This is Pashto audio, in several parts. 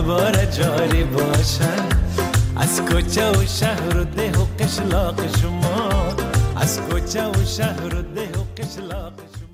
دوباره جاری باشد از کوچه و شهر و ده و قشلاق شما از کوچه و شهر و ده و قشلاق شما.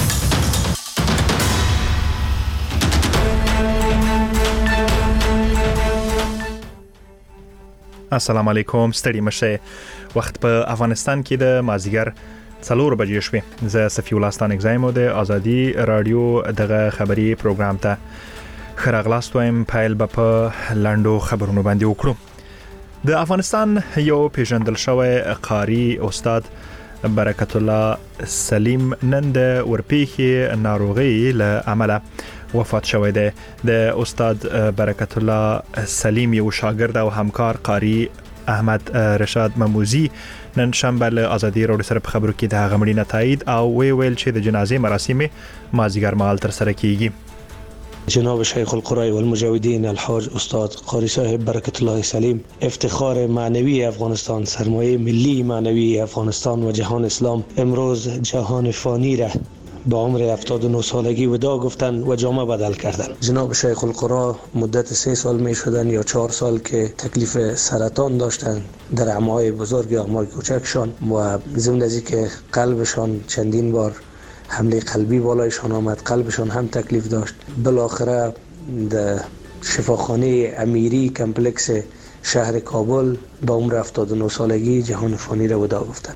السلام علیکم، ستړي مشه. وخت په افغانستان کې د مازیګر 4 بجې شوې. زه صفی الله ستانک زایم د ازادي رادیو دغه خبری پروګرام ته خراغلاست وایم. پایل په لاندو خبرونو باندې وکړو. د افغانستان یو پیژندل شوی قاری استاد برکت الله سلیم نن د ورپېښې ناروغي له عمله وفات شوی دی. د استاد برکت الله سلیم یو شاګرد او همکار قاری احمد رشاد مموزی نن شنبه له ازادي رادیو سره په خبرو کې د غمړینه تایید او ویل چې د جنازې مراسم مازیګر مهال تر سره کیږي. جناب شیخ القرآن والمجاهدین الحاج استاد قاری صاحب برکت الله سلیم افتخار معنوی افغانستان، سرمایه ملی معنوی افغانستان و جهان اسلام، امروز جهان فانی را با عمر 79 سالگی وداع گفتن و جامه بدل کردن. جناب شیخ القرآن مدت 3 سال می شدن یا 4 سال که تکلیف سرطان داشتن در اعماق بزرگ یا اعماق کوچکشان و ضمن از اینکه قلبشان چندین بار حمله قلبی بالایشان آمد، قلبشان هم تکلیف داشت. بالاخره در شفاخانه امیری کمپلکس شهر کابل با عمر 79 سالگی جهان فانی را وداع گفتن.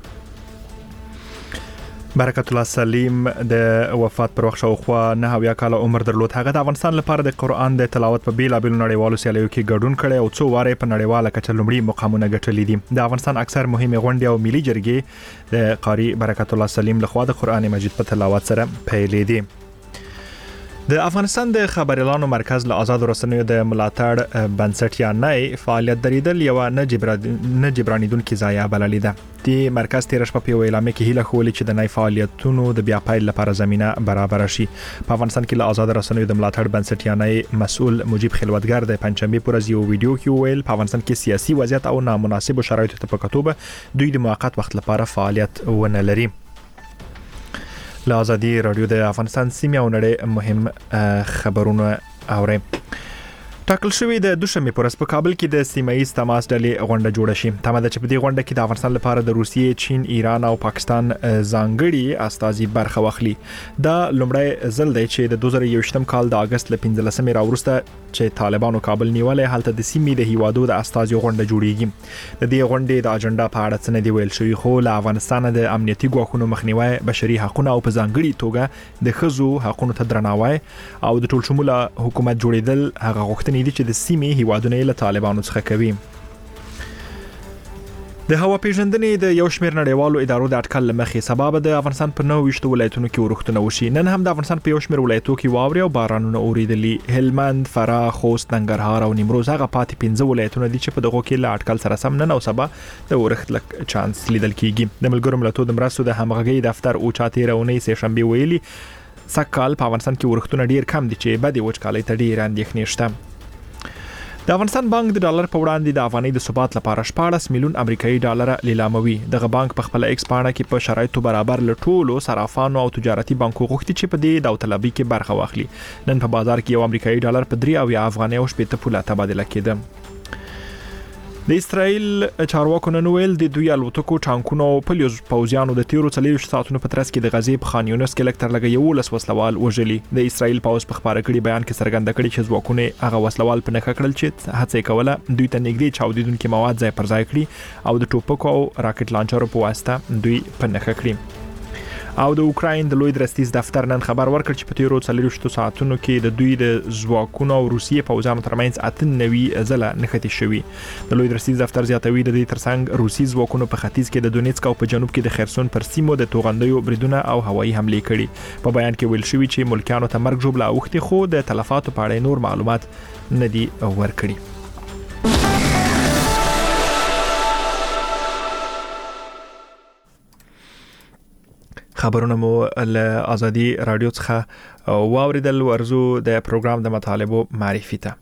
برکت الله سلیم د وفات پر وخت شاوخوا 9 کاله عمر درلود. هغه د افغانستان لپاره د قرآن د تلاوت په بیلابیلو نړیوالو سیالیو کې ګډون کړی او 2 واره په نړیواله کچه لومړی مقامونه ګټلي دي. د افغانستان اکثر مهمه غونډې او ملي جرګې د قاری برکت الله سلیم لخوا د قرآن مجید په تلاوت سره پیلې دي. د افغانستان د خبريالانو مرکز له آزاد رسنیو د ملاتړ بنسټ یا نه فعالیت دریدل یو نه جبرانیدونکو ځای بللې ده. د مرکز تیر شپه په اعلان کې هیله خولې چې د نه فعالیتونو د بیا پیل لپاره زمينه برابر شي. په افغانستان کې له آزاد رسنیو د ملاتړ بنسټ یا نه مسؤل مجيب خلوتګر د پنځمبه پر ورځ یو ویډیو کې ویل په افغانستان کې سیاسي وضعیت او نامناسب شرایطو ته په کتو دوی د موقت وخت لپاره فعالیت ونه لري. له ازادي رادیو د افغانستان سیمه او نړۍ مهم خبرونه اوري. ټاکل شوی د دوشنبه پر ورځ په کابل کې د سیمایي تماس ډلې غونډه جوړه شي. تمه ده چې په دې غونډه کې د افغانستان لپاره د روسیې، چین، ایران او پاکستان ځانګړي استازي برخه واخلي. دا لومړی ځل دی چې د 2021م کال د اگست ل 15مې راوروسته چې طالبانو کابل نیولې هلته د سیمې د هیوادو د استازي غونډه جوړیږي. د دې غونډې د اجنډا په اړه څه نه دی ویل شوی، خو له افغانستان د امنیتي ګواښونو مخنیوي، بشري حقوقو او په ځانګړي توګه د ښځو حقوقو ته درناوی او د ټول شموله حکومت جوړیدل هغه غوښتنې دي چې د سیمې هیوادونه له طالبانو څخه کوي. د هوا پیژندنې د یو شمېر نړیوالو ادارو د اټکل لمخې سبب د افغانستان په 29 ولایتونو کې ورښتونه وشي. نن هم د افغانستان په یو شمېر ولایتونو کې واوري او بارانونه اوریدلي. هلمند، فراه، خوست، ننګرهار او نیمروز هغه پاتې 15 ولایتونه دي چې په دغه کې له اټکل سره سم نن او سبا د ورښت لک چانس لیدل کیږي. د ملګرو ملتونو د مرستو د همغږي دفتر او چاتې رونې سه شنبه ویلي سکهال په افغانستان کې ورښتونه ډیر کم دي چې بده وچکالۍ ته ډیر اندېښنې شته. د افغانستان بانک د ډالر په وړاندې د افغانۍ د ثبات لپاره 14 میلیون امریکایي ډالر لیلاموي. دغه بانک په خپل ایکس پاڼه کې په شرایطو برابر له ټولو صرافانو او تجارتي بانکو غوښتي چې په دې داوطلبي کې برخه واخلي. نن په بازار کې یو امریکایي ډالر په 3 افغانۍ او 80 پوله تبادله کېده. د اسرائیل چارواکو نن ویل د دوی الوتکو، ټانکونو او پوځیانو د تیرو 40 ساعتونو په ترڅ کې د غزې په خان یونس کې لکټر لګي 11 وسلوال وژلي. د اسرائیل پوځ په خبره کړي بیان کې څرګنده کړي چې ځواکونه هغه وسلوال په نخښه کړل چې هڅه کوله دوی ته نږدې چاودیدونکو مواد ځای پر ځای کړي او د ټوپکو او راکټ لانچرو په واسطه دوی په نخښه کړي. او د اوکراین د لوی درستیز دفتر نن خبر ورکړ چې په تیرو 40 ساعتونو کې د دوی د ځواکونو او روسیې پوځانو ترمنځ 98 ځله نښتې شوې. د لوی درستیز دفتر زیاتوي د دې ترڅنګ روسي ځواکونو په ختیځ کې د دونیتسک او په جنوب کې د خرسون پر سیمو د توغندیو بریدونه او هوایي حملې کړي. په بیان کې ویل شوی چې ملکیانو ته مرګ جوړه اوختي خو د تلفاتو په اړه نور معلومات نه دي ورکړي. خبرونه مو له ازادي رادیو څخه واوریدل. ورزو د پروګرام د مطالبو معرفي ته.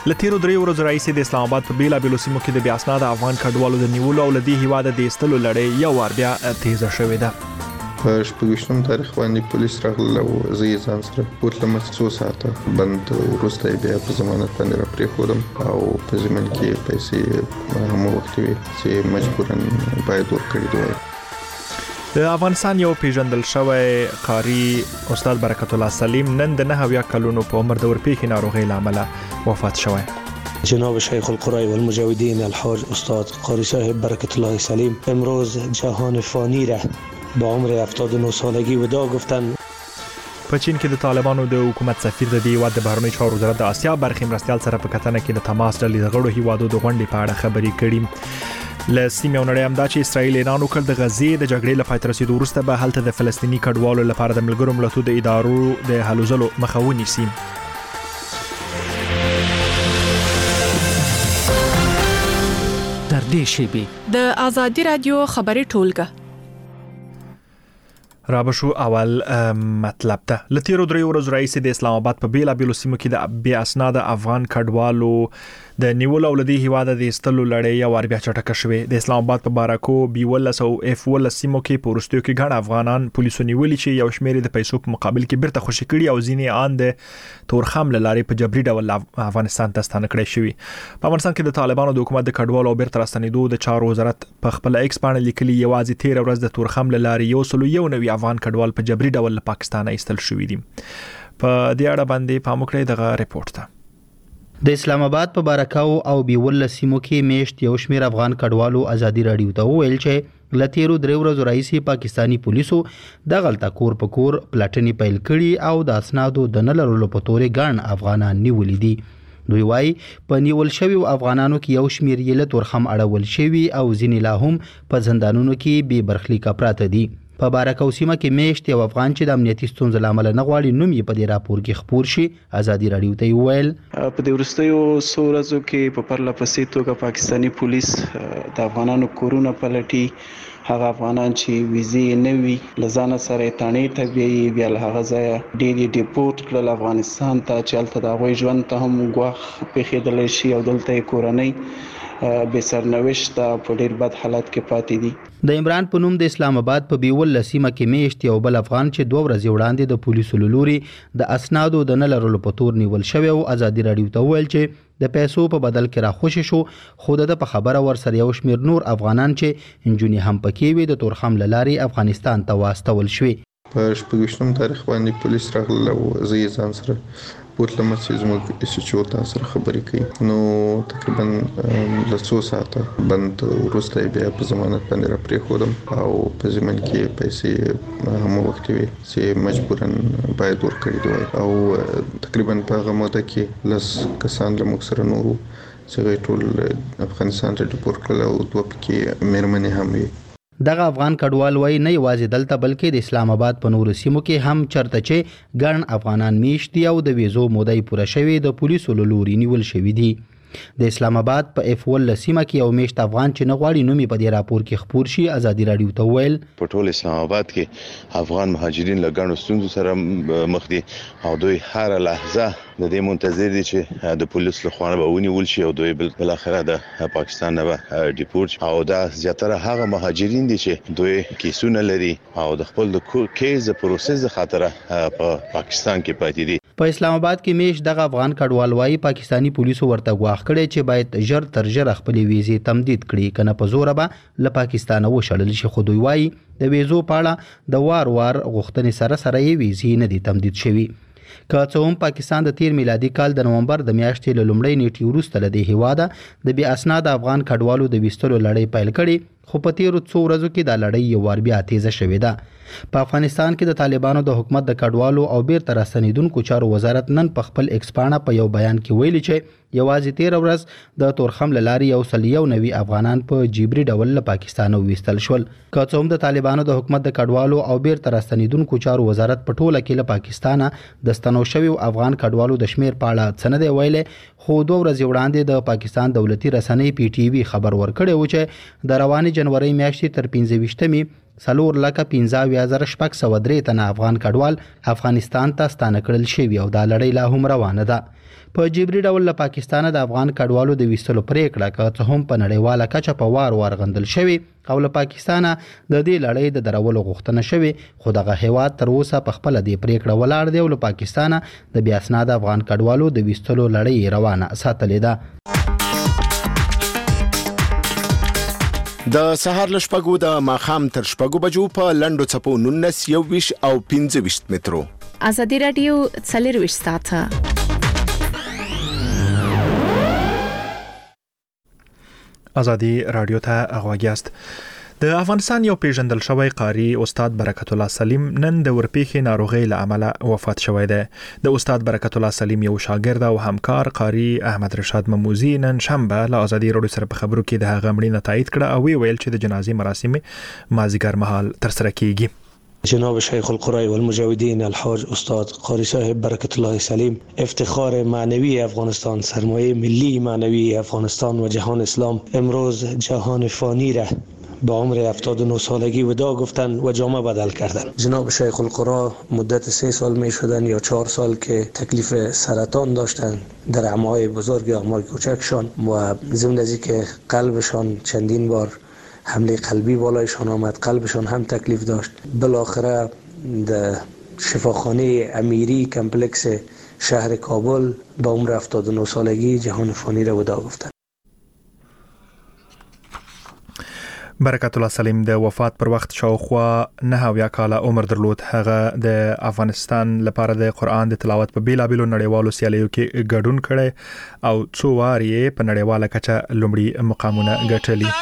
لتیرو 3 ورځې راهیسې د اسلام آباد په بیلابېلو سیمو کې د بې اسناده افغان کډوالو د نیولو او له دې هیواده د ایستلو لړۍ یو وار بیا تیزه شوې ده. په 28 تاریخ باندې پولیس راغله او زه یې ځان سره بوتلم 2 ساعته بند وروسته بیا په ضمانت باندې را پرېښودم او په ضمن کې پیسې هم وخت وي چې مجبورن باید ورکړي دوی. د افغانستان یو پیژندل شوی قاری استاد برکت الله سلیم نن د 9 کلونو په عمر د ورپېښې ناروغۍ له امله وفات شوی. جناب شیخ القرای والمجاهدین الحاج استاد قاری صاحب برکت الله سلیم امروز جهان فانی را با عمر 79 سالگی ودا گفتن. په چین کې د طالبانو د حکومت سفیر د دې هیواد د بهرنیو چارو وزارت د آسیا برخې مرستیال سره په کتنه کې د تماس ډلې د غړو هیوادو د غونډې په اړه خبرې کړې. له سیمې او نړۍ هم دا چې اسرائیل اعلان وکړ د غزې د جګړې له پای ته رسیدو وروسته به هلته د فلسطیني کډوالو لپاره د ملګرو ملتونو د ادارو د هلو ځلو مخه ونیسي. تر دې شیبې د آزادي رادیو خبري ټولګه رابشو اول مطلب ته لتیرو 3 ورځې راهیسې د اسلام آباد په بیلابېلو سیمو کې د بې اسناده افغان کډوالو د نیولو او لدی هیواده د ایستلو لړۍ یو وار بیا چټکه شوې. د اسلام آباد په بارکو B-ولس او F-ولس سیمو کې په وروستیو کې ګڼ افغانان پولیسو نیولي چې یو شمېر د پیسو په مقابل کې بیرته خوشي کړي او ځینې آن د تورخم له لارې په جبري ډول افغانستان ته ستانه کړي شوي. په افغانستان کې د طالبانو د حکومت د کډوالو او بیرته راستنېدو د چارو وزارت په خپل ایکس باندې لیکلي یوازې 13 ورځ د تورخم له لارې 191 افغان کډوال په جبري ډول له پاکستان ایستل شوي دي. په دې اړه باندې پام وکړئ دغه ریپورت ته. د اسلام آباد په بارکاو او B-ولس سیمو کې میشت یو شمېر افغان کډوالو ازادي رادیو ته وویل چې لتیرو 3 ورځې راهیسې پاکستانی پولیسو د غلطه کور په کور پلاټنې پیل کړي او د اسنادو د نه لرلو په تورې ګڼ افغانان نیولي دي. دوی وايي په نیول شوي افغانانو کې یو شمېر یې له تورخم اړول شوي او ځینې لا هم په زندانونو کې بې برخلیکه پراته دي. په بارکاو سیمه کې میشت یو افغان چې د امنیتي ستونزو له امله نه غواړي نوم یې په دې راپور کې خپور شي ازادي رادیو ته وویل په دې وروستیو څو ورځو کې په پرله پسې توګه پاکستاني پولیس د افغانانو کورونه پلټي. هغه افغانان چې ویزې نه وي له ځانه سره تانې ته بیایي بیا له هغه ځایه ډېر ډیپورټ کړل افغانستان ته چې هلته د هغوی ژوند ته هم ګواښ پېښېدلی شي او دلته یې کورنۍ بې سرنوشته په ډېر بد حالت کې پاتې دي. د عمران په نوم د اسلام آباد په B-ولس سیمه کې میشت یو بل افغان چې 2 ورځې وړاندې د پولیسو له لوري د اسنادو د نه لرلو په تور نیول شوی او ازادي رادیو ته وویل چې د پیسو په بدل کې راخوشي شو خو د په خبره ورسره یو شمېر نور افغانان چې انجونې هم پکې وي د تورخم له لارې افغانستان ته واستول شوي. په 28 تاریخ باندې پولیس راغله او زه یې ځان سره بوتلم چې زموږ SHO تاسو سره خبرې کوي نو تقریبا له 2 ساعته بند وروسته بیا په ضمانت باندې را پرېښودم او په ضمن کې پیسې هم وخت وي چې مجبورن باید ورکړي دوی او تقریبا په هغه موده کې لس کسان له موږ سره نورو چې ټول افغانستان ته ډیپورټ کړل او دوه پکې مېرمنې هم وي. دغه افغان کډوال وای نه یوازې دلته بلکې د اسلام آباد په نورو سیمو کې هم چرته چې ګڼ افغانان میشت دي او د ویزو مودې پوره شوی د پولیسو له لوري نیول شوی دي. د اسلام آباد په F-ولس سیمه کې یو میشت افغان چې نه غواړي نوم یې په دې راپور کې خپور شي ازادي رادیو ته وویل په ټول اسلام آباد کې افغان مهاجرین له ګڼو ستونزو سره مخ دي او دوی هر لحظه د دې منتظر دي چې د پولیس له خوا به ونیول شي او دوی بل اخره د پاکستان نه ډیپورټ او دا زیاتره هغه مهاجرین دي چې دوی کیسونه لري او د خپل د کیس پروسس خاطر په پاکستان کې پاتې دي. په اسلام آباد کې میش دغه افغان کډوال وای پاکستانی پولیسو ورته غواخ کړي چې باید ژر تر ژره خپل ویزې تمدید کړي کنه په زور به له پاکستان وشړل شي. خو دوی وای د ویزو پاړه د وار غوښتنې سره یې ویزې نه دي تمدید شوي. که څه هم پاکستان د 13 میلادي کال د نومبر د میاشتې له لومړۍ نیټې وروسته له دې هیواده د بې اسناده افغان کډوالو د ویستلو لړۍ پیل کړي خو په تیرو څو ورځو کې دا لړۍ یو وار بیا تیزه شوې ده. په افغانستان کې د طالبانو د حکومت د کډوالو او بیرته راستنېدونکو چارو وزارت نن په خپل ایکس پاڼه په یو بیان کې ویلي چې یوازې 13 ورځ د تورخم له لارې 191 افغانان په جبري ډول له پاکستان ویستل شول. که څه هم د طالبانو د حکومت د کډوالو او بیرته راستنېدونکو چارو وزارت په ټوله کې له پاکستان د ستنو شویو افغان کډوالو د شمیر په اړه څه نه دی ویلي خو 2 ورځې وړاندې د پاکستان دولتي رسنۍ PTV خبر ورکړی و چې د روانې جنوري میاشتې تر 15 4,15,603 تنه افغان کډوال افغانستان ته ستانه کړل شوي او دا لړۍ لا هم روانه ده. په جبري ډول له پاکستانه د افغان کډوالو د ویستلو پریکړه که هم په نړیواله کچه په وار غندل شوی او له پاکستانه د دې لړۍ د درولو غوښتنه شوی، خو دغه هیواد تر اوسه په خپل د پریکړه ولاړ دی او له پاکستانه د بیا اسناد افغان کډوالو د ویستلو لړۍ روانه ساتلې ده. د سهار لشپګو د ماخام تر شپګو بجو په لندو چپو 19 21 او 25 مترو. ازادي رادیو 24 ساعته. ازادي رادیو ته اغواګیاست. د افغانستان یو پیژندل شوی قاری استاد برکت الله سلیم نن د ورپېخې ناروغۍ له امله وفات شوی دی. د استاد برکت الله سلیم یو شاګرد او همکار قاری احمد رشاد مموزی نن شنبه له ازادي رادیو سره په خبرو کې د هغه مړینه تایید کړه او ویل چې د جنازې مراسم مازیګر مهال ترسره کیږي. جناب شیخ القرای والمجاهدین الحاج استاد قاری صاحب برکت الله سلیم افتخار معنوی افغانستان، سرمایه ملی معنوی افغانستان و جهان اسلام، امروز جهان فانی را با عمر 79 سالگی ودا گفتن و جامه بدل کردن. جناب شیخ القرا مدت 3 سال می شدن یا 4 سال که تکلیف سرطان داشتن در اعماق بزرگ اعماق کوچکشان و ضمن از اینکه قلبشان چندین بار حمله قلبی بالایشان آمد، قلبشان هم تکلیف داشت. بالاخره در شفاخانه امیری کمپلکس شهر کابل با عمر 79 سالگی جهان فانی را ودا گفتند. برکت الله سلیم د وفات پر وخت شاوخوا 9 کاله عمر درلود. هغه د افغانستان لپاره د قرآن د تلاوت په بیلابیلو نړیوالو سیالیو کې ګډون کړي او څو واري په نړیواله کچه لومړي مقامونه ګټلي.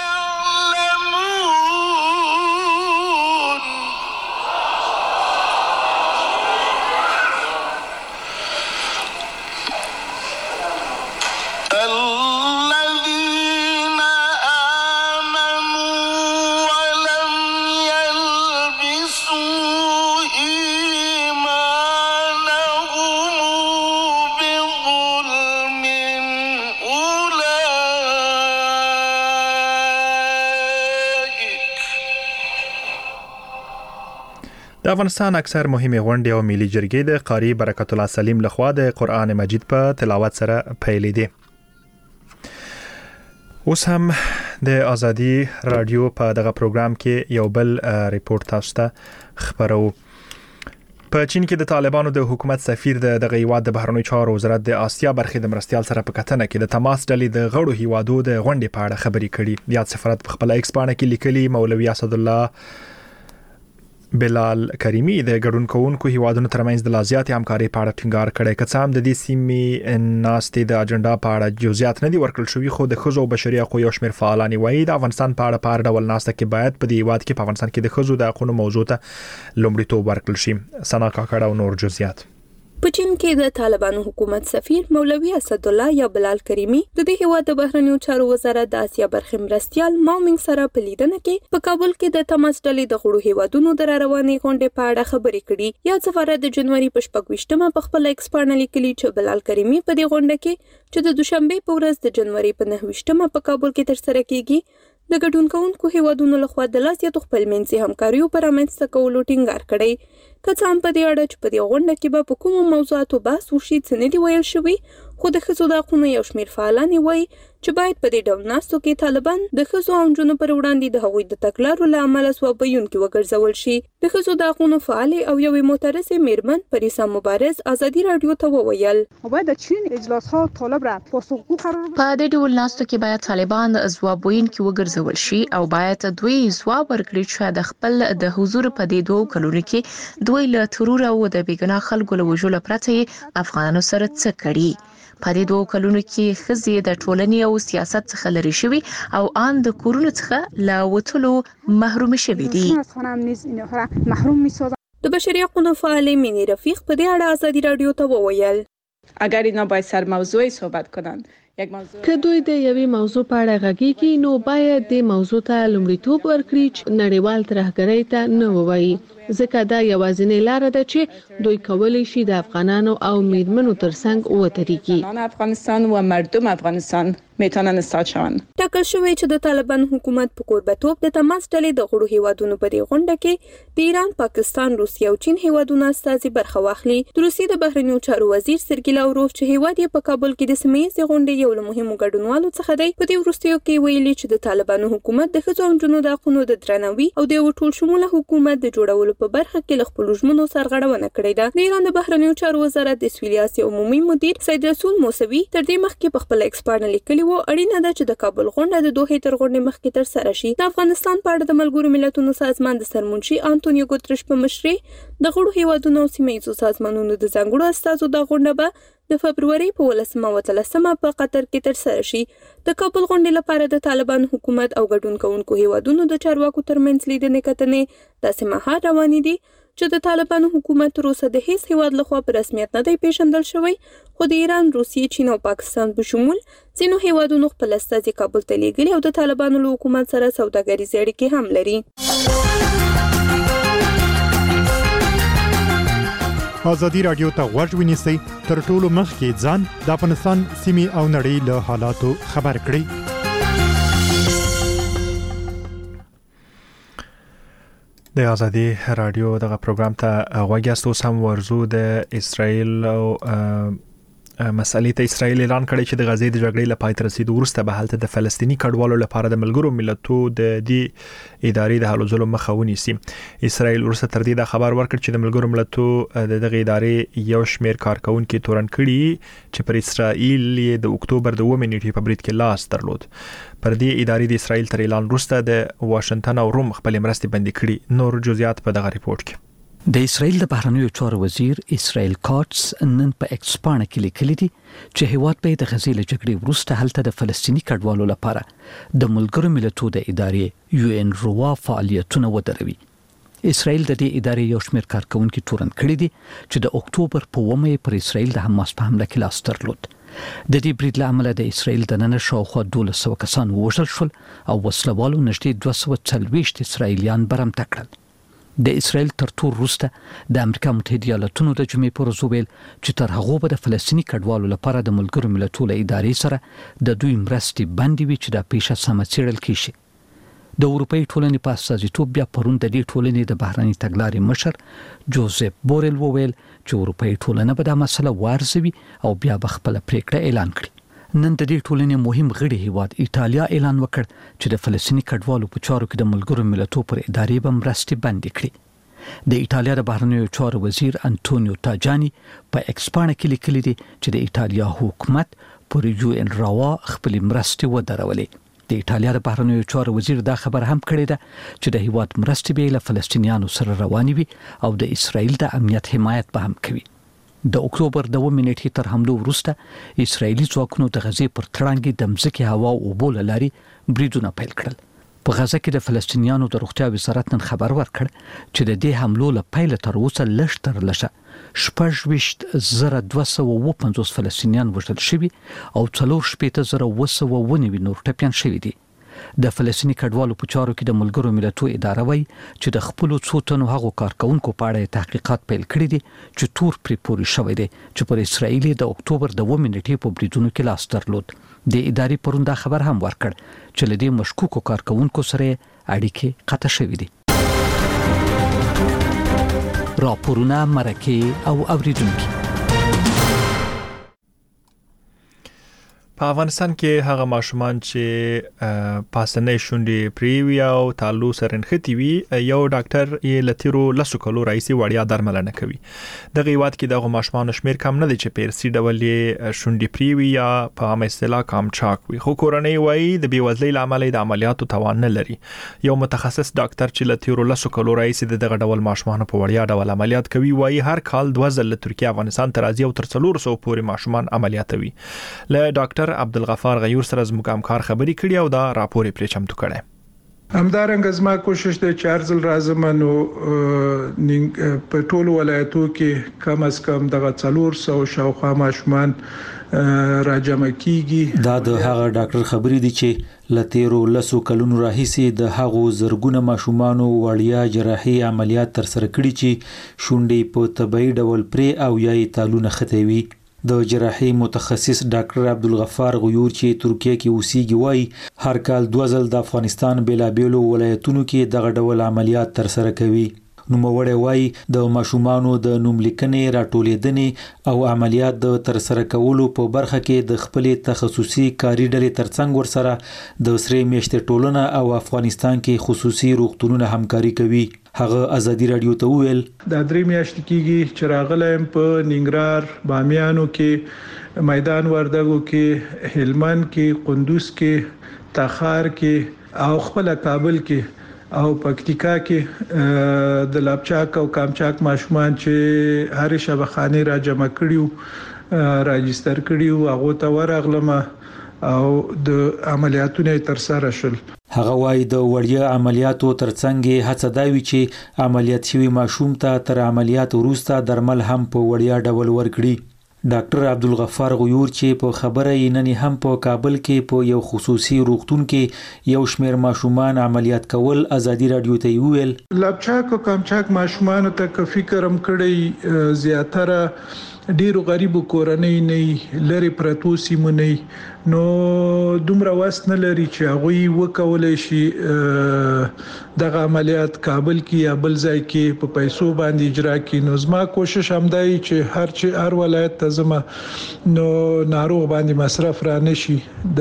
د افغانستان اکثر مهمه غونډې او ملي جرګې د قاری برکت الله سلیم لخوا د قرآن مجید په تلاوت سره پیلې دي. اوس هم د ازادي رادیو په دغه پروګرام کې یو بل ریپورت تاسو ته خبرو. په چین کې د طالبانو د حکومت سفیر د دغه هیواد د بهرنیو چارو وزارت د آسیا برخې د مرستيال سره په کتنه کې د تماس ډلې د غړو هیوادو د غونډې په اړه خبرې کړي. یاد سفارت په خپل ایکس باندې کې لیکلي مولوي اسد الله بلال کریمی د ګډون کوونکو هیوادونو ترمنځ د لازیاتي همکاري په اړه ټینګار کړی. که څه هم د دې سیمې ناستې د اجنډا په اړه جزئیات نه دي ورکړل شوي، خو د ښځو او بشري حقوقو یو شمېر فعالان وایي د افغانستان په اړه په هر ډول ناسته کې باید په دې هیواد کې په افغانستان کې د ښځو د حقوقو موضوع ته لومړیتوب ورکړل شي. سنا کاکړه او نور جزئیات. په چین کې د طالبانو حکومت سفیر مولوي اسد الله یا بلال کریمی د دې هیواد د بهرنیو چارو وزارت د آسیا برخې مرستيال ماومنګ سره په لیدنه کې په کابل کې د تماس ډلې د غړو هیوادونو د روانې غونډې په اړه خبرې کړي. یا سفارت د جنوري په 28مه په خپل ایکس باندې لیکلي چې بلال کریمی په دې غونډه کې چې د دوشنبه په ورځ د جنوري په 29مه په کابل کې ترسره کیږي د ګډون کوونکو هیوادونو لخوا د لاسیاتو خپلمنځي همکاریو پر رامنځته کولو ټینګار کړی. که څه هم په دې اړه چې په دې غونډه کې به په کومو موضوعاتو بحث وشي څه نه دی ویل شوي، خو د ښځو د حقوقو یو شمېر فعالان وایي چې باید په دې ډول ناستو کې طالبان د ښځو او نجونو پر وړاندې د هغوی د تګلارو له امله ځوابوونکي وګرځول شي. د ښځو د حقوقو فعالې او یوې معترضې میرمن پریسا مبارز ازادي رادیو ته وویل په دې ډول ناستو کې باید طالبان ځوابوونکي وګرځول شي او باید دوی ځواب ورکړي چې د خپل د حضور په دې 2 کلونو کې دوی له ترور او د بیګناه خلکو له وژلو پرته افغانانو سره څه کړي. په دې 2 کلونو کې ښځې د ټولنې او سیاست څخه لرې شوي او ان د کورونو څخه لا وتلو محروم شوي دي. د بشري حقوقو فعال مینی رفیق په دې اړه ازادي رادیو ته وویل اگر اینا باید سر موضوعی صحبت کنن که دوی د یوې موضوع په اړه غږیږي نو باید د موضوع ته لومړیتوب ورکړي چې نړیوال ترهګرۍ ته نه ووایي. ځکه دا یوازینۍ لار ده چې دوی کولی شي د افغانانو او میرمنو ترڅنګ ودرېږي. افغانستان و مردم افغانستان میتونن استاد شون. ټاکل شوی چې د طالبان حکومت په کوربتوب د تماس ډلې د غړو هیوادونو په دې غونډه کې د ایران، پاکستان، روسیه او چین هیوادونو استازي برخه واخلي. د روسیې د بهرنیو چارو وزیر سرګی لاوروف چې هیواد یې په کابل کې د سیمې غونډې یو له مهمو ګډونوالو څخه دی، په دې وروستیو کې ویلي چې د طالبانو حکومت د ښځو او نجونو د حقوقو د درناوي او د یو ټول شموله حکومت د جوړولو په برخه کې له خپلو ژمنو سرغړونه کړې ده. د ایران د بهرنیو چارو وزارت د سویلي اسیا عمومي مدیر سید رسول موسوي تر دې مخکې په خپل ایکس باندې لیکلي وو اړینه ده چې د کابل غونډه د دوحې تر غونډې مخکې تر سره شي. د افغانستان په اړه د ملګرو ملتونو سازمان د سرمنشي انټونیو ګوتریش په مشرۍ د غړو هیوادونو او سیمه‌ییزو سازمانونو د ځانګړو استازو د غونډه به د فبرवरी په 13 او 13 په قطر کې تر سره شي. د کابل غونډې لپاره د طالبان حکومت او ګډون کوونکو هیوادونو د چارواکو ترمنځ لیدنې کتنې داسې مهال روانې دي چې د طالبانو حکومت تر اوسه د هیڅ هیواد لخوا په رسمیت نه دی پیژندل شوی، خو د ایران، روسیې، چین او پاکستان په شمول ځینو هیوادونو خپل استازي کابل ته لیږلي او د طالبانو له حکومت سره سوداګریزې اړیکې هم لري. ازادي رادیو ته غوږ ونیسئ، تر ټولو مخکې ځان د افغانستان سیمې او نړۍ له حالاتو خبر کړئ. د ازادي رادیو دغه پروګرام ته غوږ یاست. اوس هم ورزو د اسرائیل او مسئلې ته اسرائیل اعلان کړی چې د غزې د جګړې له پای ته رسیدو وروسته به هلته د فلسطینی کډوالو لپاره د ملګرو ملتونو د دې ادارې د هلو ځلو مخه ونیسي. اسرائیل وروسته تر دې دا خبر ورکړ چې د ملګرو ملتونو د دغه ادارې یو شمېر کارکونکو تورن کړي چې پر اسرائیل د اکتوبر د 9 نیټې په برید کې لاس درلود. پر دې ادارې د اسرائیل تر اعلان وروسته د واشنگټن او روم خپل مرستې بندي کړي. نور جزئیات په دغه ریپورت کې. د اسرائیل د بهرنیو چارو وزیر اسرائیل کاتس نن په ایکس باندې کې لیکلي دي چې هیواد به د غزې له جګړې وروسته هلته د فلسطینی کډوالو لپاره د ملګرو ملتونو د ادارې UN روا فعالیتونه ودروي. اسرائیل د دې ادارې یو شمېر کارکونکو تورن کړي دي چې د اکتوبر په 9 پر اسرائیل د حماس په حمله کې لاس درلود. د دې برید له امله د اسرائیل د نن شاوخوا 1200 کسان وژل شول او وسلوالو نږدې 240 اسرائیلیان برمته کړل. د اسرائیل تر ټولو وروسته د امریکا متحده ایالاتونو د جمعې پر ورځ ویل چې تر هغه به د فلسطینی کډوالو لپاره د ملګرو ملتونو ادارې سره د دوی مرستې بندي وي چې د پیښه سم څېړل کیږي. د اروپאי ټولنې په استازیتوب بیا پرون د دې ټولنې د بهرنی تګلارې مشر جوزف بورل وویل چې اروپאי ټولنه به دا مسله وارزوي او بیا به خپل پریکړه اعلان کړي. نن د دې ټولنې مهم غړي هیواد ایتالیا اعلان وکړ چې د فلسطینی کډوالو په چارو کې د ملګرو ملتونو پر ادارې به مرستې بندي کړي. د ایتالیا د بهرنیو چارو وزیر انټونیو تاجانی په ایکس باندې کې لیکلي دي چې د ایتالیا حکومت پر UN روا خپل مرستې ودرولې. د ایتالیا د بهرنیو چارو وزیر دا خبر هم کړی ده چې د هیواد مرستې به له فلسطینیانو سره روانې وي او د اسرائیل د امنیت حمایت به هم کوي. د اکتوبر د 9 نیټې تر حمله وروسته اسرائیلي ځواکونو د غزې پر تړانګې د مځکې هوا او اوبو له لارې بریدونه پیل کړل. په غزه کې د فلسطینیانو د روغتیا وزارت نن خبر ورکړ چې د دې حملو له پیل تر اوسه لږ تر لږه 2,250 فلسطینیان وژل شوي او 4,290 نور ټپیان شوي دي. د فلسطینی کډوالو په چارو کې د ملګرو ملتونو اداره وایي چې د خپل څو تنو هغو کارکونکو په اړه تحقیقات پیل کړي دي چې تور پرې پوري شوی دی چې پر اسرائیل د اکتوبر د 9 نیټې په بریدونو کې لاس درلود. د ادارې پرون دا خبر هم ورکړ چې له دې مشکوکو کارکونکو سره اړیکې قطع شوې دي. راپورونه مرکه او اوریدونکو. په افغانستان کې هغه ماشومان چې پاسنۍ شونډې پریوي او تالو سره نښتي وي یو ډاکټر یې لتیرو لسو کلو راځي وړیا درملنه کوي. دغه هیواد کې دغه ماشومان شمیر کم نه دي چې پیرسي ډول یې شونډې پریوي یا په عام اصطلاح کامچاک وي، خو کورنۍ وایي د بیوزلۍ له امله د عملیاتو توان نه لري. یو متخصص ډاکټر چې لتیرو لسو کلو راځي دغه ډول ماشومان په وړیا ډول عملیات کوي وایي هر کال 2 ځله ترکیه افغانستان ته راځي او تر 400 پورې ماشومان عملیاتوي. له ډاکټر عبدالغفار غیور سره زموږ همکار خبري کړي او دا راپور یې پرې چمتو کړی. همدارنګه زما کوشش دی چې ارزل راځم نو په ټولو ولایتو کې کم از کم دغه 400 شاوخوا ماشومان راجمع کیږي. دا د هغه ډاکټر خبرې دي چې لتیرو لسو کلونو راهیسې د هغو زرګونه ماشومانو وړیا جراحي عملیات تر سره کړي چې شونډې په طبيعي ډول پرې او یا یې تالونه ختوي. د جراحي متخصص ډاکټر عبدالغفار غیور چې ترکیه کې اوسېږي وایي هر کال 2 ځل د افغانستان بیلابیلو ولایتونو کې دغه ډول عملیات تر سره کوي. نوموړی وایي د ماشومانو د نوملیکنې راټولیدنې او عملیات د تر سره کولو په برخه کې د خپلې تخصصي کاري ډلې ترڅنګ ورسره د سرې میاشتې ټولنه او افغانستان کې خصوصي روغتونونه همکاري کوي. هغه ازادي رادیو ته وویل د 3 میاشتې کېږي چې راغلم په ننګرهار، بامیانو کې، میدان وردګو کې، هلمند کې، قندوز کې، تخار کې او خپل کابل کې او پکتیکا کې د لابچاک او کامچاک ماشومان چې هر شبخانه را جمع کړیو راجستر کړیو هغه ته ورغلم او د عملیاتونو تر سره شول. هغه وایي د وړیا عملیاتو ترڅنګ هڅه دا وی چې عملیات شوی ماشوم ته تر عملیات وروسته درمل هم په وړیا ډول ورکړي. ډاکټر عبدالغفار غیور چې په خبره یې نن هم په کابل کې په یو خصوصي روغتون کې یو شمېر ماشومان عملیات کول ازادي رادیو ته ویل لابچاک او کامچاک ماشومان ته فکر هم کړی زیاتره ډیرو غریبو کورنۍ نه لري پرتو سیمو نه نو دومره وس نه لري چې هغه وکولای شي دغه عملیات کابل کې یا بل ځای کې په پیسو باندې اجرا کړي. نو زما کوشش هم دی چې هر ولایت ته زما نو ناروغ باندې مصرف را نشي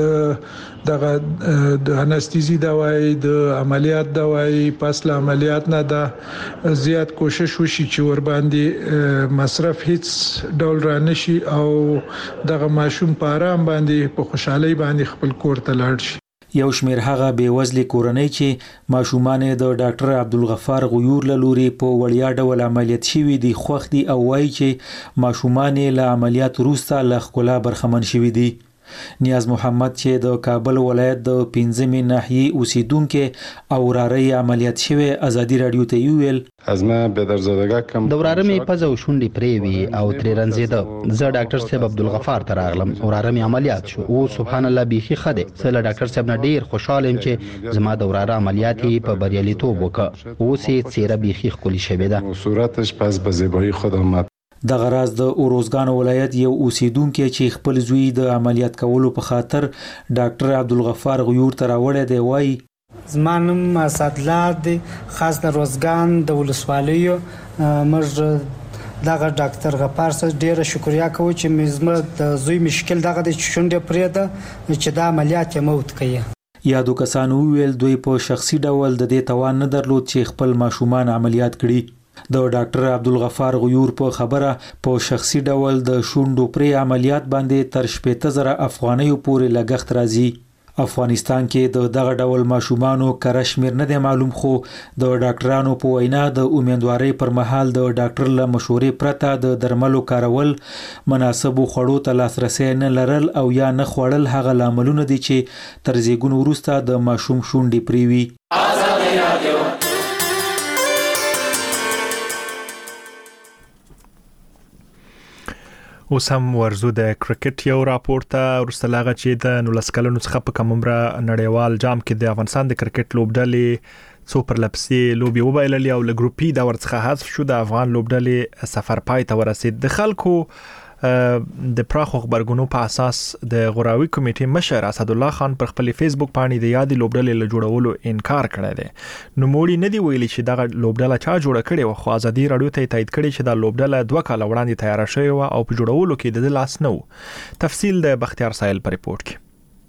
د انستيزي دوايي د عملیات دوايي پس له عملیات نه دا زیات کوشش وشي چې ور باندې مصرف هیڅ ډول را نشي او دغه ماشوم په آرام باندې په خوشحالي باندې خپل کور ته لاړ شي. یو شمېر هغه بیوزلي کورنۍ چې ماشومان د ډاکټر عبدالغفار غیور له لوري په وړیا ډول عملیات شوي دي خوښ دي او وایي چې ماشومان له عملیات وروسته له ښکلا برخمن شوي دي. نیاز محمد چې د کابل ولایت د 15مې ناحیې اوسیدونکو او راري عملیات شوی ازادي رادیو ته ویل از ما بدرزادگی کم د ورارمې پزو شونډې پریوي او ترې رنځیده. زه ډاکټر صاحب عبدالغفار ته راغلم ورارمې عملیات شو او سبحان الله بيخي خده. زه ډاکټر صاحب نه ډیر خوشاله یم چې زما د وراره عملیات په بریالیتوب وکړ. اوس یې څیره بيخي خولي شوې ده. صورتش پس به زیبایی خود آمد. د غراز د اوروزګان ولایت یو اوسیدونکو چې خپل زوی د عملیات کولو په خاطر ډاکټر عبدالغفار غیور ته راوړی دی وایي زمانم صدلات دی خاص د روزګان د ولسوالیو موږ دغه ډاکټر غفار سره ډیره شکریا کوو چې مزمه د زوی مشکل دغه د شونډه پرېده چې د عملیات یې موت کړي. یادو کسانو ویل دوی په شخصي ډول د دې توان نه درلود چې خپل ماشومان عملیات کړي. د ډاکټر عبدالغفار غیور په خبره په شخصي ډول د شونډو پرې عملیات باندې تر 15,000 افغانیو پورې لګښت راځي. افغانستان کې د دغه ډول ماشومانو کره شمیر نه دی معلوم خو د ډاکټرانو په وینا د امیندوارۍ پر مهال د ډاکټر له مشورې پرته د درملو کارول مناسبو خوړو ته لاسرسي نه لرل او یا نه خوړل هغه لاملونه دي چې تر زیږون وروسته د ماشوم شونډې پریوي. اوس هم ورزو د کرکټ یو راپور ته ورسته لاغه چې د 19 کلونو څخه په کممره نړیوال جام کې د افغانستان د کرکټ لوبډلې سوپر لپسي لوبي وبایللې او ل ګروپ پی دا ورڅخه حذف شو. د افغان لوبډلې سفر پای ته ورسید. د خلکو د پراخو خبرګونو په اساس د غوراوي کمیټې مشر اسد الله خان پر خپل فیسبوک باندې د یادې لوبډلې له جوړولو انکار کړی دی. نو موړي نه دی ویلي چې دغه لوبډله چا جوړه کړې و خو ازادي رادیو ته تایید کړی چې دا لوبډله 2 کال وړاندې تیار شوې و او په جوړولو کې د لاس نه و. تفصیل د بختیار سایل پر ریپورت کې.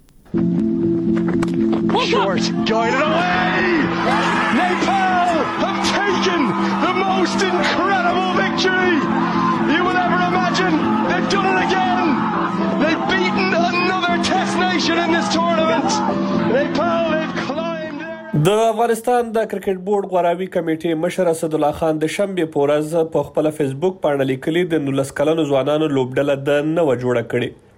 Short, guided away! Nepal have taken the most incredible victory you will ever imagine. They've done it again. They've beaten another test nation in this tournament. Nepal, they've climbed. د افغانستان د کرکټ بورډ غوراوي کمیټې مشر اسد الله خان د شنبې په ورځ په خپل فیسبوک باندې لیکلي د 19 کلنو ځوانانو لوبډله د نو جوړه کړې.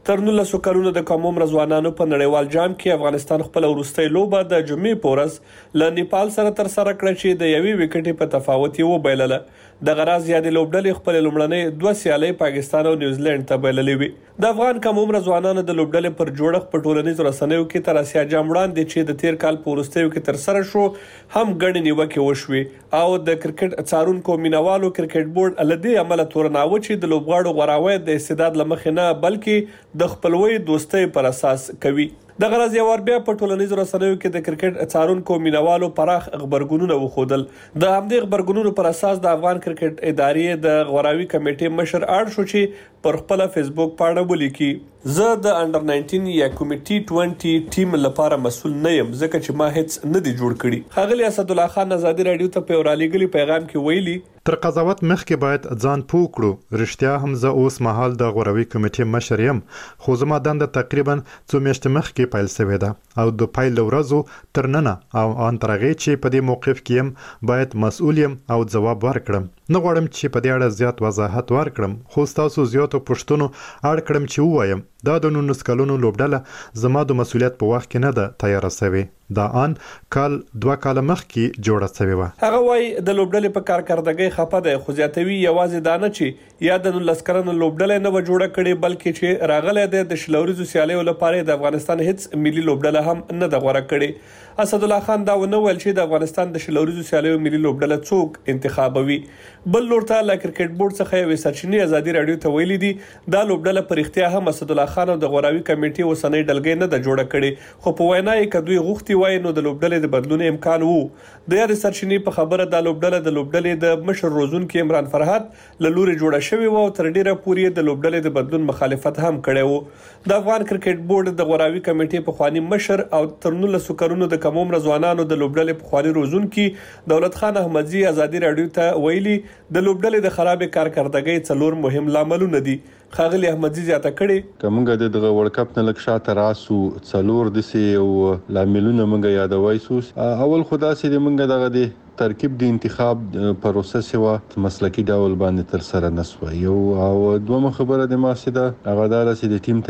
تر 19 کلونو د کم عمر ځوانانو په نړیوال جام کې افغانستان خپل وروستۍ لوبه د جمعې په ورځ له نیپال سره تر سره کړه چې د یوې وکټې په تفاوت یې وبایلله. د غراض یاد لوبډلې خپل لومړنۍ 2 سیالۍ پاکستان او نیوزیلند ته بایللې وي. د افغان کم عمر ځوانانو د لوبډلې پر جوړښت په ټولنیزو رسنیو کې تر اسیا جام وړاندې چې د تیر کال په وروستیو کې تر سره شو هم ګڼې نیوکې وشوې او د کرکټ څارونکو مینوالو کرکټ بورډ الدې عمله تورناوه چې د لوبغاړو غوراوی د استعداد لمخې نه بلکې د خپلوي دوستۍ پر اساس کوي. د غرض یو ور بیا په ټولنیزو رسنیو کې د کرکټ څارونکو مینوالو پراخ خبرګونونه وخودل. د همدې خبرګونونو پر اساس د افغان کرکټ ادارې د غوراوي کمیټې مشر اړ شو چې پر خپل فیسبوک پاڼه ولیکي: زه د انډر 19 یا کمیټي 20 ټیم لپاره مسؤل نه یم ځکه چې ما هیڅ نه دی جوړ کړی. ښاغلي اسدالله خان ازادي رادیو ته په اورالېګلي پیغام کې ویلي: تر قضاوت مخکې باید ځان پوه کړو. رښتیا هم زه اوس مهال د غوراوي کمیټې مشر یم، خو زما دنده تقریبا 2 میاشتې مخکې پیل شوې ده او د پیل ورځو تر ننه او ان تر هغې چې په دې موقف کې یم باید مسؤل یم او ځواب ورکړم. نه غواړم چې په دې اړه زیات وضاحت ورکړم، خو تاسو زیاتو پوښتنو اړ کړم چې ووایم دا د 19 کلونو لوبډله زما د مسؤلیت په وخت کې نه ده تیاره شوې. دا ان کال 2 کال مخکې جوړه شوې و. هغه وايي د لوبډلې په کارکردګۍ خپه ده، خو زیاتوي یوازې دا نه چې یا د 19 کلونو لوبډلې نه و جوړه کړې بلکې چې راغله د شلوريزو سیالیو لپاره د افغانستان هیڅ ملي لوبډله هم نه د غوړه کړې. اسدالله خان دا ونه ویل چې د افغانستان د شلوريزو سیالیو ملي لوبډله څوک انتخابوي. بل لور ته له کرکټ بورډ څخه یو سرچینې ازادي رادیو ته ویلي دي دا لوبډله پر اختیار هم اسدالله خان او د غوراوي کمیټې وسنۍ ډلګۍ نه د جوړه کړې، خو په وینا یې کدوې غوښتي وای نو د لوبډلې د بدلون امکان وو. د یاد سرچینې په خبره د لوبډلې د مشر روزونکو عمران فرحات له لوري جوړه شوې و او تر ډیره پورې د لوبډلې د بدلون مخالفت هم کړی و. د افغان کرکټ بورډ د غوراوي کمیټې په خواني مشر او تر 19 کلونو د کم عمر ځوانانو د لوبډلې په خواني روزونکو دولت خان احمدزي ازادي رادیو ته ویلي د لوبډلې د خراب کارکردګۍ 4 مهم لاملونه دي. ښاغلي احمدزي زیاته کړي: کومګه د ورلد کپ نه لک شاته راسو 4 دسي او لاملونه موږ یادوي سوس. اول خدا سي د موږ دغه د ترکیب د انتخاب پروسس و مسلکی ډول باندې تر سره نسوي. او دومره خبره د ما سي ده هغه دار سي د ټیم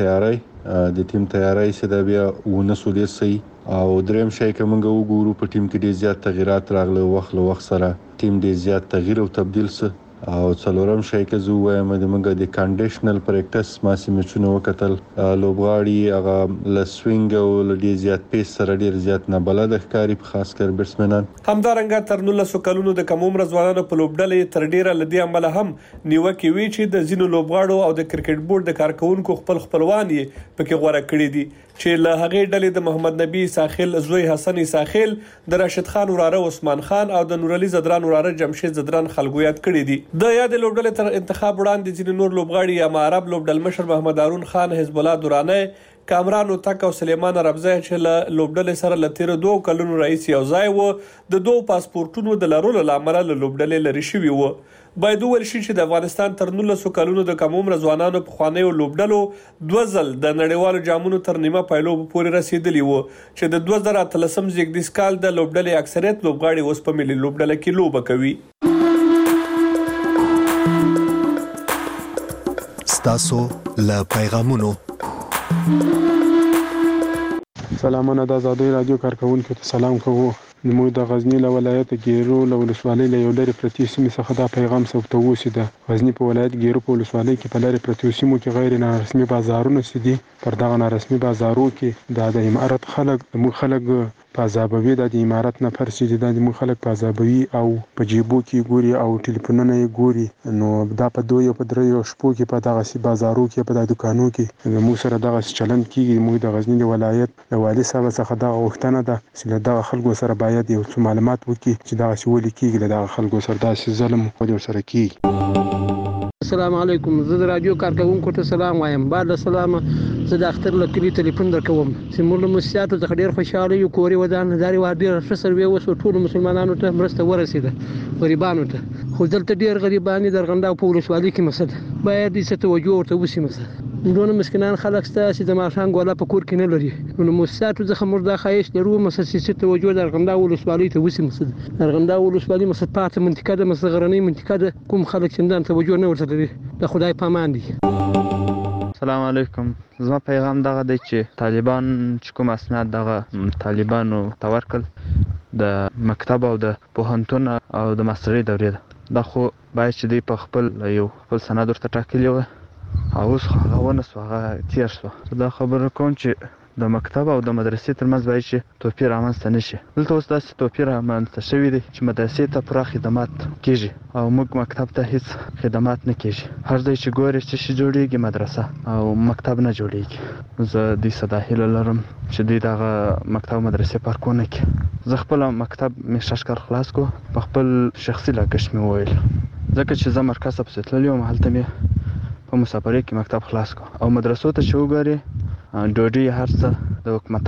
تیاری سي د بیا ونسولې سي. او دریم شي کومګه وګورو په ټیم کې ډیر زیات تغیرات راغله، وخت سره ټیم ډیر زیات تغییر او تبديل سي. او څلورم شي کې زه وایم د موږ د کنډیشنل پریکټس ما سیمچونه وکتل لوبغاړي هغه ل سوینګ او ل ډیر زیات پیس سره ډیر زیات نه بلد ښکاری په خاص کر بیټسمنان. همدارنګه تر 19 کلونو د کم عمر ځوانانو په لوبډلې تر ډیره لدی عمل هم نیوکې وی چې د زینو لوبغاړو او د کرکټ بورډ د کارکونکو خپلوان یې پکې غوړه کړی دي چې له هغې ډلې د محمد نبی ساحل زوی حسن ساحل د راشد خان وراره عثمان خان او د نور علي زدران وراره جمشید زدران خلکو یاد کړی دي. د یاد لوبډلې تر انتخاب وړاندې ځینې نور لوبغاړي یا معرب لوبډل مشر محمد هارون خان، حزب الله دورانه، کامران وتک او سلیمان ربزی چې له لوبډلې سره ل 13 کلونو رئیس یو ځای و د 2 پاسپورتونو د لرلو لامل له لوبډلې لري شوی و. باید ویل شي چې د افغانستان تر 19 کلونو د کم عمر ځوانانو په خوانیو لوبډلو 2 ځل د نړیوالو جامونو تر نیمه پایلو پورې رسیدلی وو چې د 2013 زیږدیز کال د لوبډلې اکثریت لوبغاړي اوس په ملي لوبډله کې لوبه کوي. ستاسو له پیغامونو سلامونه د آزادۍ رادیو کارکونکو ته سلام کوو. موږ د غزنی له ولایت ګیرو له ولسوالۍ له یو لري پرتی سیمې څخه دا پیغام ثبتوي د غزنی په ولایت ګیرو په ولسوالۍ کې په لري پرتی سیمو کې غیر نارسمي بازارونه سدي. پر دغه نارسمي بازارو کې د امارت خلک په عذابوي د امارت نه پرسي دي د خلک په عذابوي او په جيبو کې ګوري او ټلیفونونه یې ګوري. نو دا په 2 یا 3 شپو کې په دغه سي بازارو کې په دغه دکانو کې موږ سره دغه چلند کیږي. موږ د غزنی ولایت د والي صاحب څخه دغه وختنه ده چې دغه خلکو سره باید یو څه معلومات وکړي چې دغه سی ولي کیږي دغه خلکو سره داسې ظلم او سره کیږي. السلام علیکم. زه د رادیو کارکونکو ته سلام وایم. بعد السلام. زه د اختر له کلی ټلیفون درکوم چې موږ له مسیاتو څخه ډیر خوشاله یو کوري ودان داري ډیر ښه سروي وسو ټول مسلمانانو ته مرسته ورسېده غریبانو ته. خو دلته ډیر غریبانی درغنده په ولسوالۍ کې مسد باید دې توجه ورته وسی مسد. دونه مسکینان خلک ستا چې د ماشان ګولا په کور کې نه لري. نو مسیاتو څخه موږ د خایش لرو مسد توجه درغنده ولسوالۍ ته وسی مسد. درغنده ولسوالۍ مسد پاتې منطقه د مسغرنۍ منطقه د کوم خلک چندان توجه نه ورته لري. د خدای پامان دي. السلام علیکم. زما پیغام دغه دی چې طالبان چې کوم اسناد دغه طالبانو تورکل د مکتب او د پوهنتون او د ماسترۍ دورې ده، دا خو باید چې دوی په خپل سند ورته ټاکلی و او اوس هغه ونه سو، هغه تیر سو. دا خبره کوم چې د مکتب او د مدرسې ترمنځ باید چې توپیر رامنځته نشي. دلته اوس داسې توپیر رامنځته شوی دی چې مدرسې ته پوره خدمات کیږي او موږ مکتب ته هیڅ خدمات نه کیږي. هر ځای چې ګورې چې شي جوړیږي مدرسه او مکتب نه جوړیږي. زه دوی څه دا هیله لرم چې دوی دغه مکتب مدرسې پارک ونه کړي. زه خپل مکتب مې شش کال خلاص کو، په خپل شخصي لګښت مې وویل، ځکه چې زه مرکز ته پسې تللی وم، هلته مې په مسافرۍ کې مکتب خلاص کو. او مدرسو ته چې وګورې ډوډۍ هر څه د حکومت